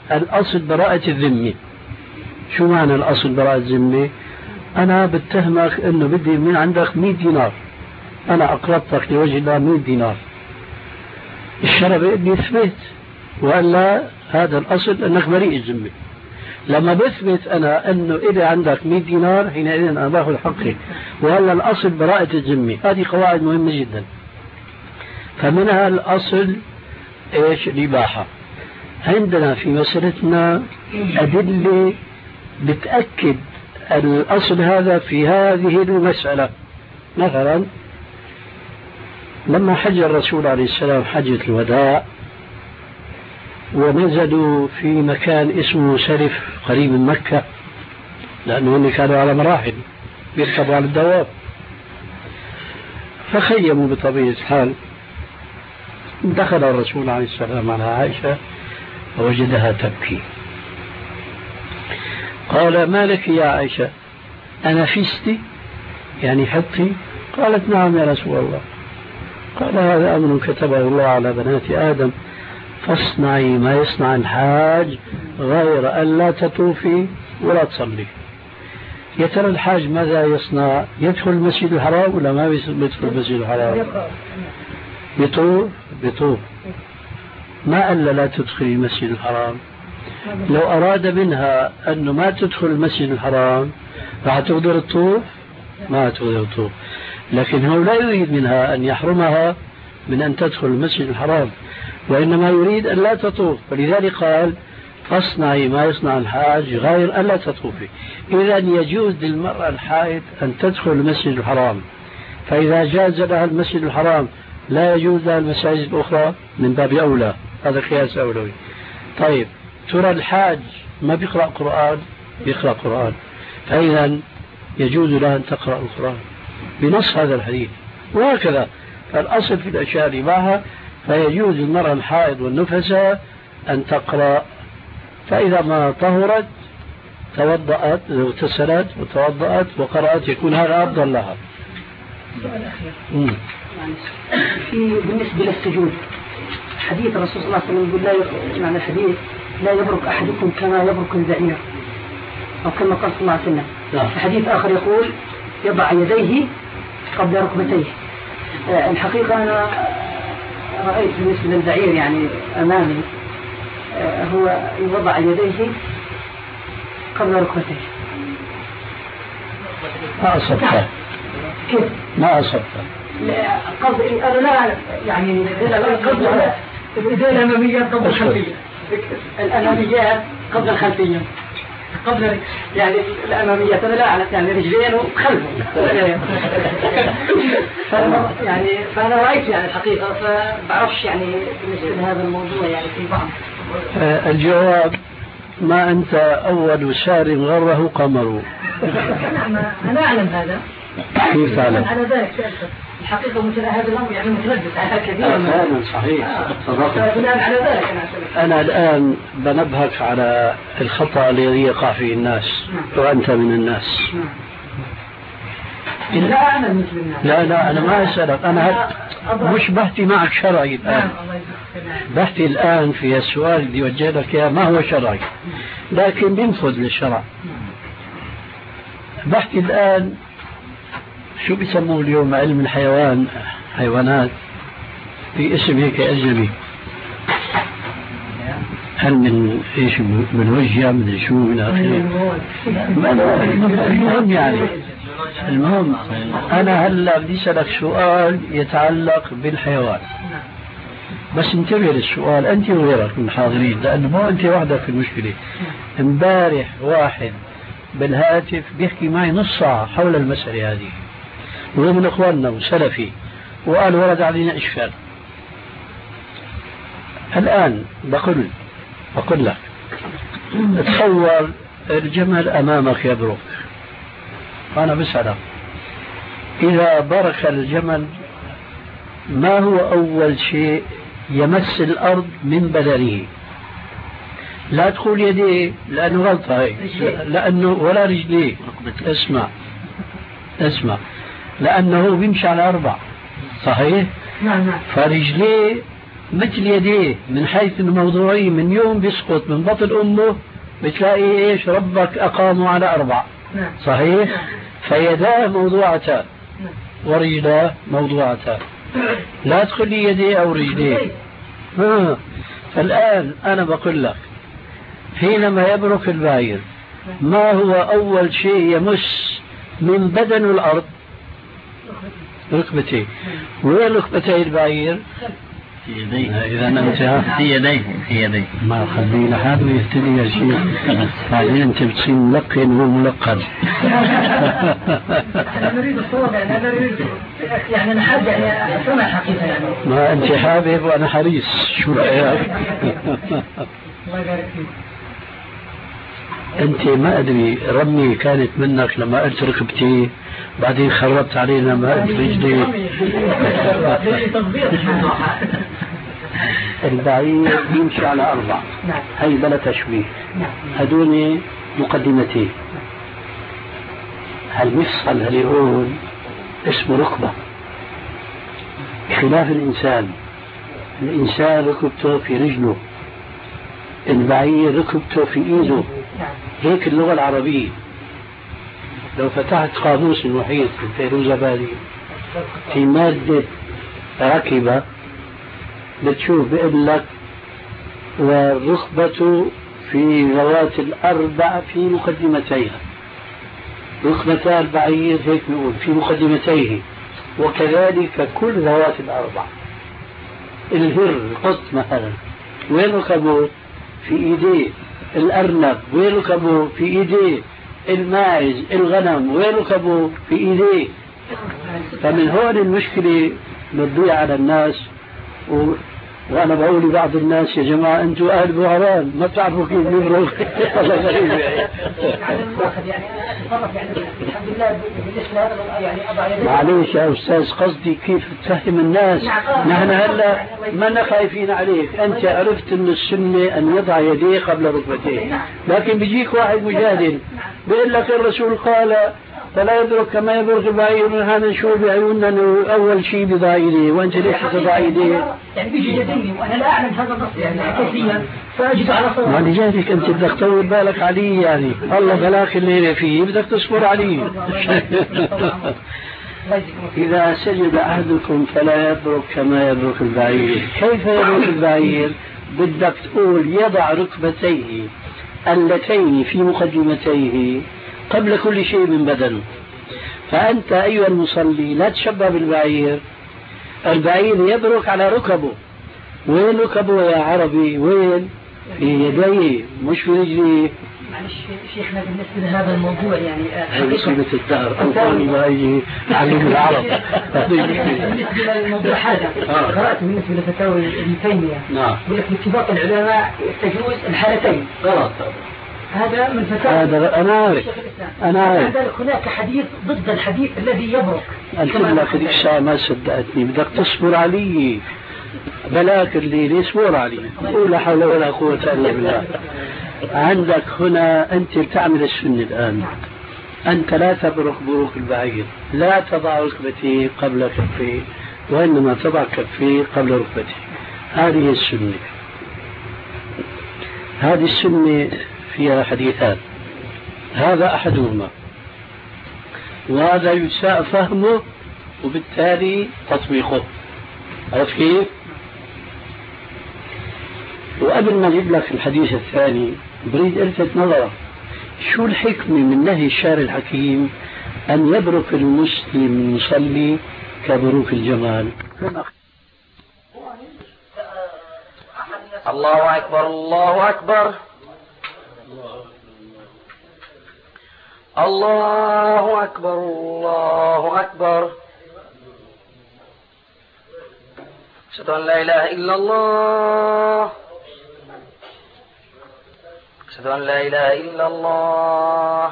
الأصل براءة الذمة. شو معنى الأصل براءة الذمة؟ أنا بتهمك أنه بدي من عندك 100 دينار، أنا أقرضتك لوجه الله 100 دينار، الشرع بيقول لي اثبت، وإلا هذا الأصل أنك بريء الذمة. لما بثبت أنا أنه إذا عندك 100 دينار حينئذ أنا باخذ حقي، وهلا الأصل براءة الذمة. هذه قواعد مهمة جدا. فمنها الأصل إيش؟ الإباحة. عندنا في مسألتنا أدلة بتأكد الأصل هذا في هذه المسألة. مثلا لما حج الرسول عليه السلام حجة الوداع ونزلوا في مكان اسمه سرف قريب من مكة، لأنهم كانوا على مراحل بيركبوا على الدواب، فخيموا بطبيعة الحال. دخل الرسول عليه السلام على عائشة فوجدها تبكي. قال: ما لك يا عائشة، أنفستي؟ يعني حطي؟ قالت: نعم يا رسول الله. قال: هذا أمر كتبه الله على بنات آدم، فاصنعي ما يصنع الحاج غير أن لا تطوفي ولا تصلي. يا ترى الحاج ماذا يصنع؟ يدخل المسجد الحرام ولا ما يدخل المسجد الحرام؟ بطوف. ما قال لا تدخل المسجد الحرام. لو أراد منها أنه ما تدخل المسجد الحرام راح تقدر الطوف؟ ما تقدر الطوف. لكن هو لا يريد منها أن يحرمها من أن تدخل المسجد الحرام، وإنما يريد أن لا تطوف، فلذلك قال: فاصنعي ما يصنع الحاج غير أن لا تطوفي. إذا يجوز للمرأة الحائض أن تدخل المسجد الحرام، فإذا جاز لها المسجد الحرام لا يجوز لها المساجد الأخرى من باب أولى. هذا قياس أولوي. طيب، ترى الحاج ما بيقرأ قرآن؟ بيقرأ قرآن، فإذا يجوز لها أن تقرأ القرآن بنص هذا الحديث. وهكذا الأصل في الأشياء اللي معها، فيجوز للمرأة الحائض والنفساء أن تقرأ، فإذا ما طهرت توضأت، اغتسلت وتوضأت وقرأت، يكون هذا أفضل لها. سؤال أخير بالنسبة للسجود، حديث الرسول صلى الله عليه وسلم يقول معنى الحديث: لا يبرك أحدكم كما يبرك البعير، أو كما قال صلى الله عليه وسلم. في حديث آخر يقول: يضع يديه قبل ركبتيه. الحقيقة أنا رأيت بالنسبة للبعير يعني أمامي هو يضع يديه قبل ركبتيه. ما أصبت. كيف؟ ما أصبت. قصد أنا لا أعرف يعني قبل الإيدين الأماميات قبل الخلفية، الأماميات قبل الخلفية، قبل يعني الأماميات أنا لا أعرف يعني رجلين وخلفه يعني فأنا رأيت يعني الحقيقة، فبعرفش يعني بالنسبة لهذا الموضوع يعني في بعض. الجواب: ما أنت أول سار غره قمر. أنا أعلم هذا. كيف تعلم؟ على ذلك الحقيقة مثل هذا الأمر يعني متردد على كثير. فعلا صحيح. بناء على ذلك أنا الآن بنبهك على الخطأ الذي يقع فيه الناس، وأنت من الناس. لا أنا مثل الناس. لا أنا ما أسألك، أنا مش بحثي معك شرعي الآن، بحثي الآن في السؤال اللي وجه لك إياه ما هو شرعي، لكن بينفذ للشرع. بحثي الآن شو بيسموه اليوم علم الحيوان، حيوانات في اسم هيك أجنبي، هل من إيش، من وجه من شو من آخره. المهم يعني المهم أنا هلا بدي أسألك سؤال يتعلق بالحيوان، بس انتبه للسؤال أنت وغيرك من الحاضرين، لأنه مو أنت وحدك في المشكلة. امبارح واحد بالهاتف بيحكي معي نص ساعة حول المسألة هذه، وهو من إخواننا وسلفي، وقال ورد علينا إشكال. الآن بقول لك تصور الجمل أمامك يبرك، أنا بسألك إذا برك الجمل ما هو أول شيء يمس الأرض من بدنه؟ لا تقول يديه لأنه غلطة هي، لأنه ولا رجليه. اسمع لأنه بيمشي على 4 صحيح؟ فرجليه مثل يديه من حيث الموضوعي، من يوم بيسقط من بطن أمه بتلاقي إيش ربك أقاموا على 4. صحيح؟ فيداه موضوعتان ورجلاه موضوعتان. لا تقول لي يديه أو رجليه. فالآن أنا بقول لك حينما يبرك البعير ما هو أول شيء يمس من بدن الأرض؟ ركبتيه. وين ركبتي البعير؟ في يديه. إذا أنت في يديه. في يديه. ما خلينا هذا يهتدي يا شيخ. بعدين أنت بتصير ملقن وملقن. أنا نريد الصواب، يعني أنا نريد يعني أنا حابب يعني أسمع الحقيقة يعني. ما أنت حابب وأنا حريص. شو رأيك؟ الله يبارك فيك. أنت ما أدري رمي كانت منك لما قلت ركبتي، بعدين خربت علينا ما قلت رجلي. البعير يمشي على 4. هي بلا تشويه. هدول مقدمتين. هالمفصل اللي هون اسمه ركبة، خلاف الإنسان. الإنسان ركبته في رجله، البعير ركبته في إيده. هيك اللغة العربية. لو فتحت قاموس المحيط الفيروزابادي في مادة ركبة بتشوف بيقول لك والركبة في ذوات ال4 في مقدمتيها. ركبتا البعير هيك بيقول في مقدمتيه، وكذلك كل ذوات ال4. الهر القط مثلا وين ركبه؟ في ايديه. الارنب وين ركبه؟ في ايديه. الماعز الغنم وين ركبه؟ في ايديه. فمن هون المشكلة بتضيع على الناس. وانا بقول لبعض الناس يا جماعة انتوا اهل بوهران ما بتعرفوا كيف نبروا. والله غريب يعني. معليش يا استاذ، قصدي كيف تفهم الناس. نحن هلا ما خايفين عليك، انت عرفت ان السنة ان يضع يديه قبل ركبتيه، لكن بيجيك واحد مجادل بيقول لك الرسول قال فلا يبرك كما يبرك البعير من هذا شو بعيوننا انه اول شيء بضع يديه، وانت ليش تضع يديه؟ يعني بيجي يديني وانا لا اعلم هذا النص يعني كيفيا فاجد على صواب. ما لذلك انت بدك تطول بالك عليه، يعني الله بلاك الليله فيه بدك تصبر عليه. إذا سجد أحدكم فلا يبرك كما يبرك البعير. كيف يبرك البعير؟ بدك تقول يضع ركبتيه اللتين في مقدمتيه قبل كل شيء من بدنه. فأنت أيها المصلي لا تشبه بالبعير. البعير يبرك على ركبه. وين ركبه يا عربي؟ وين؟ في يديه مش في رجليه. معلش شيخنا بالنسبة لهذا الموضوع يعني هي مصيبة الدهر. أنطوني ما يجي علم العرب. بالنسبة للموضوع هذا قرأت بالنسبة لفتاوى ابن تيمية. نعم. يقول لك باتفاق العلماء تجوز الحالتين. غلط. هذا من فتاوى. هذا أنا عارف. أنا عارف. هناك حديث ضد الحديث الذي يبرك. قلت لك الإشاء ما صدقتني، بدك تصبر علي. بلاك الليل اصبر علي. لا حول ولا قوة إلا بالله. عندك هنا أنت بتعمل السنة الآن. أنت لا تبرك بروك البعير، لا تضع ركبتي قبل كفي، وإنما تضع كفي قبل ركبتي. هذه السنة. هذه السنة فيها حديثان، هذا أحدهما، وهذا يساء فهمه وبالتالي تطبيقه. عرفت كيف؟ وقبل ما أجيب لك الحديث الثاني بريد ألفت نظرك، شو الحكمة من نهي الشارع الحكيم أن يبرك المسلم المصلي كبروك الجمال؟ الله أكبر الله أكبر الله أكبر الله أكبر. أشهد أن لا إله إلا الله أشهد أن لا إله إلا الله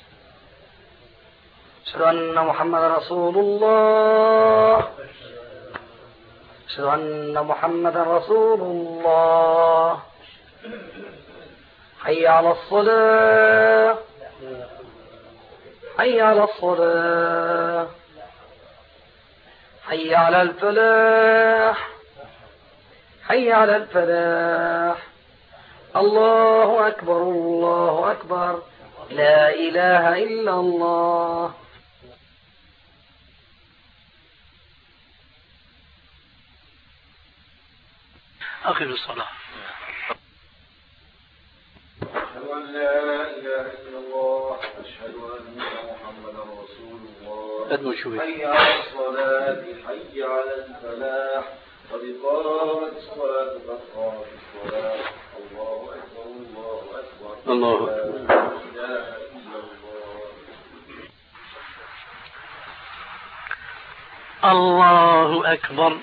أشهد أن محمد رسول الله أشهد أن محمد رسول الله. حي على الصلاة حي على الصلاة حي على الفلاح حي على الفلاح. الله أكبر الله أكبر، لا إله إلا الله. أقم الصلاة. أشهد أن لا إله إلا الله، أشهد أن محمدا رسول الله. حي على الصلاة، حي على الفلاح، قد قامت الصلاة، قد قامت الصلاة. الله أكبر الله أكبر، الله لا أكبر. إله إلا الله. الله أكبر.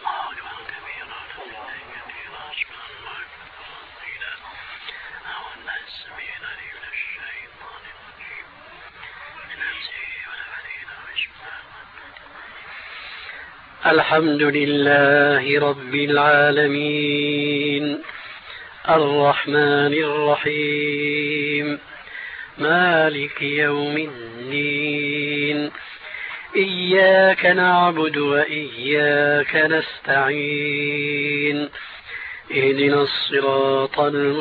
الحمد لله رب العالمين، الرحمن الرحيم، مالك يوم الدين، إياك نعبد وإياك نستعين، اهدنا الصراط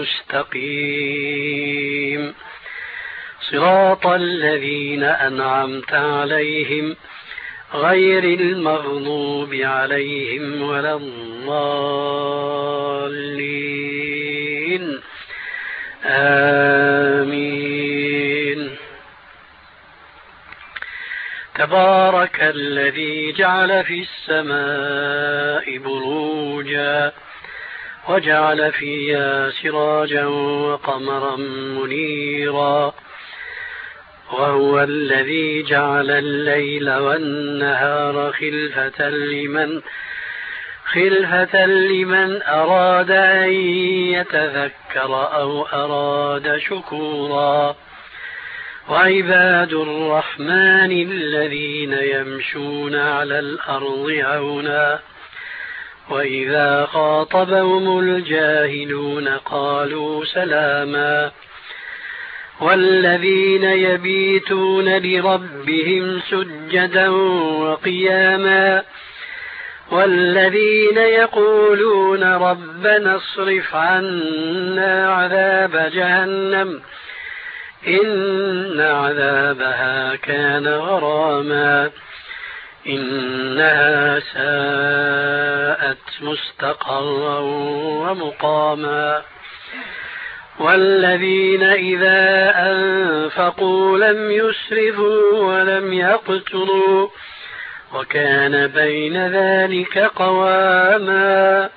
المستقيم، صراط الذين أنعمت عليهم غير المغضوب عليهم ولا الضالين، آمين. تبارك الذي جعل في السماء بروجا وجعل فيها سراجا وقمرا منيرا، وهو الذي جعل الليل والنهار خلفة لمن أراد أن يتذكر أو أراد شكورا. وعباد الرحمن الذين يمشون على الأرض هونا وإذا خاطبهم الجاهلون قالوا سلاما. والذين يبيتون لربهم سجدا وقياما، والذين يقولون ربنا اصرف عنا عذاب جهنم إن عذابها كان غراما إنها ساءت مستقرا ومقاما. والذين إذا أنفقوا لم يسرفوا ولم يقتروا وكان بين ذلك قواما.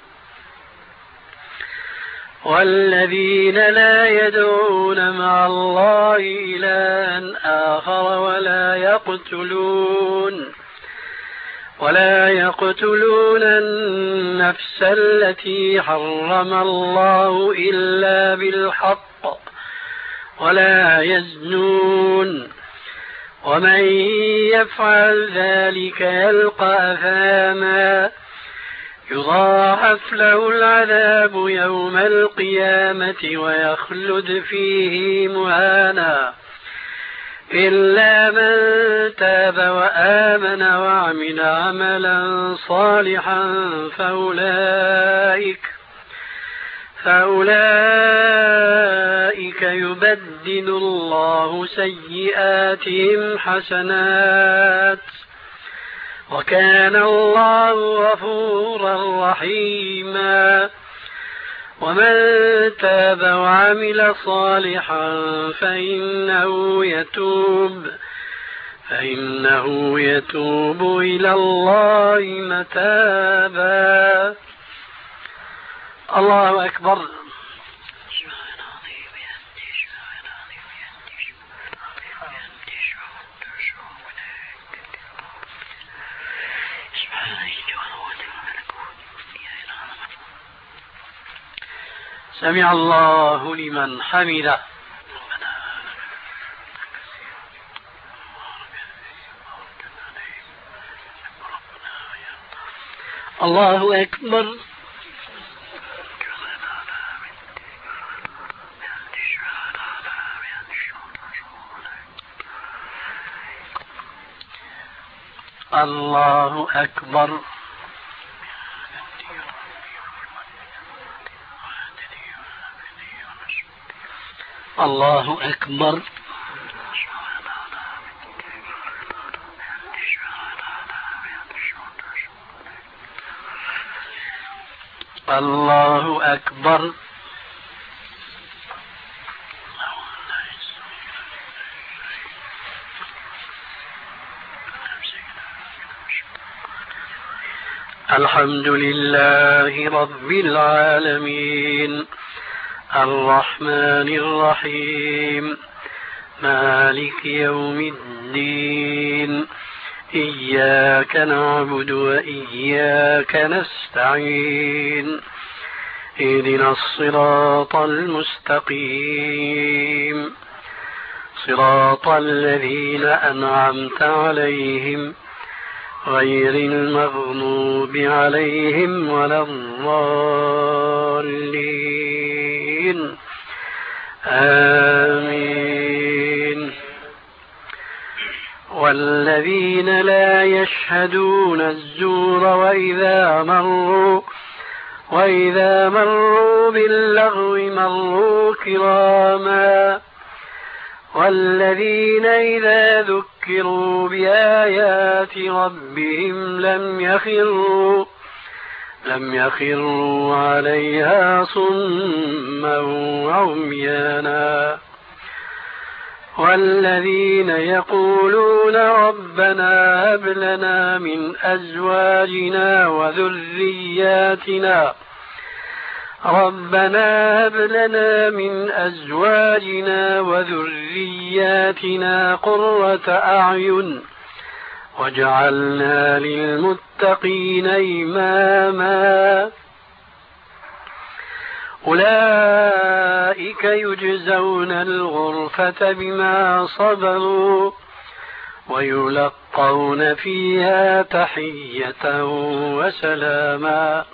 والذين لا يدعون مع الله إلها آخر ولا يقتلون النفس التي حرم الله إلا بالحق ولا يزنون ومن يفعل ذلك يلقى أثاما يضاعف له العذاب يوم القيامة ويخلد فيه مهانا إلا من تاب وآمن وعمل عملا صالحا فأولئك يبدل الله سيئاتهم حسنات وكان الله غفورا رحيما. ومن تاب وعمل صالحا فإنه يتوب إلى الله متابا. الله أكبر. سمع الله لمن حمده. الله أكبر. الله أكبر. الله أكبر. الله أكبر. الحمد لله رب العالمين الرحمن الرحيم مالك يوم الدين إياك نعبد وإياك نستعين اهدنا الصراط المستقيم صراط الذين أنعمت عليهم غير المغضوب عليهم ولا الضالين آمين. والذين لا يشهدون الزور وإذا مروا باللغو مروا كراما والذين إذا ذكروا بآيات ربهم لم يخروا عليها صما وعميانا والذين يقولون ربنا هب لنا من أزواجنا وذرياتنا قرة أعين واجعلنا للمتقين إماما أولئك يجزون الغرفة بما صبروا ويلقون فيها تحية وسلاما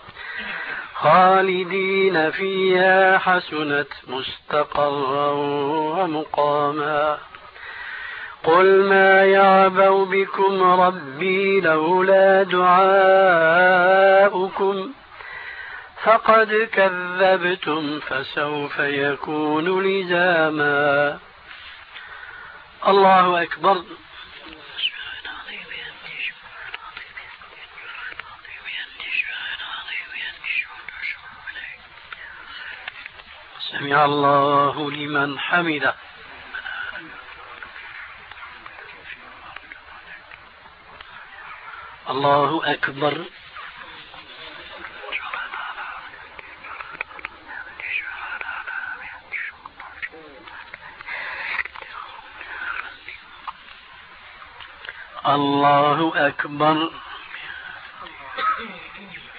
خالدين فيها حسنت مستقرا ومقاما. قل ما يعبأ بكم ربي لولا دعاؤكم فقد كذبتم فسوف يكون لزاما. الله أكبر. سمع الله لمن حمده. الله أكبر. الله أكبر.